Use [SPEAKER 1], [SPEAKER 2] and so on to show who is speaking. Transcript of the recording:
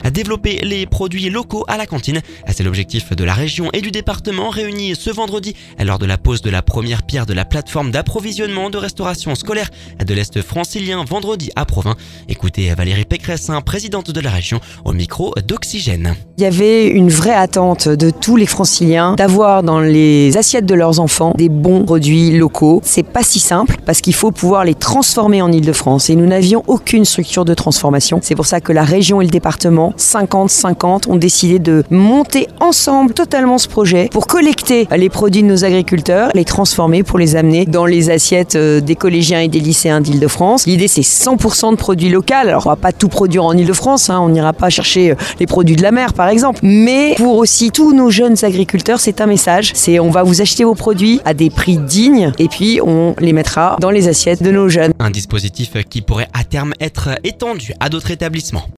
[SPEAKER 1] développer les produits locaux à la cantine. C'est l'objectif de la région et du département réunis ce vendredi lors de la pose de la première pierre de la plateforme d'approvisionnement de restauration scolaire de l'Est francilien vendredi à Provins. Écoutez Valérie Pécresse, présidente de la région, au micro d'Oxygène.
[SPEAKER 2] Il y avait une vraie attente de tous les franciliens d'avoir dans les assiettes de leurs enfants des bons produits locaux. C'est pas si simple parce qu'il faut pouvoir les transformer en Île-de-France et nous n'avions aucune structure de transformation. C'est pour ça que la région et le département, 50-50, ont décidé de monter ensemble totalement ce projet pour collecter les produits de nos agriculteurs, les transformer pour les amener dans les assiettes des collégiens et des lycéens d'Île-de-France. L'idée, c'est 100% de produits locaux. Alors, on va pas tout produire en Île-de-France, on n'ira pas chercher les produits de la mer, par exemple. Mais pour aussi tous nos jeunes agriculteurs, c'est un message. C'est on va vous acheter vos produits à des prix dignes et puis on les mettra dans les assiettes de nos jeunes.
[SPEAKER 1] Un dispositif qui pourrait à terme être étendu à d'autres établissements.